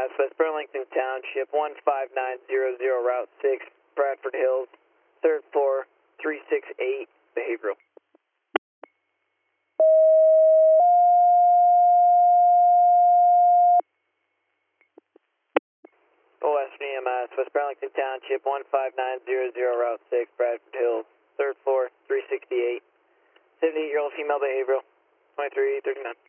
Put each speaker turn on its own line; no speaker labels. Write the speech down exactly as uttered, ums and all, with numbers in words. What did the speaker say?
S, West Burlington Township, one five nine zero zero, Route six, Bradford Hills, third floor, three six eight, behavioral. O S E M S, West Burlington Township, one five nine zero zero, Route six, Bradford Hills, third floor, three sixty-eight. seventy-eight-year-old female behavioral, twenty-three thirty-nine.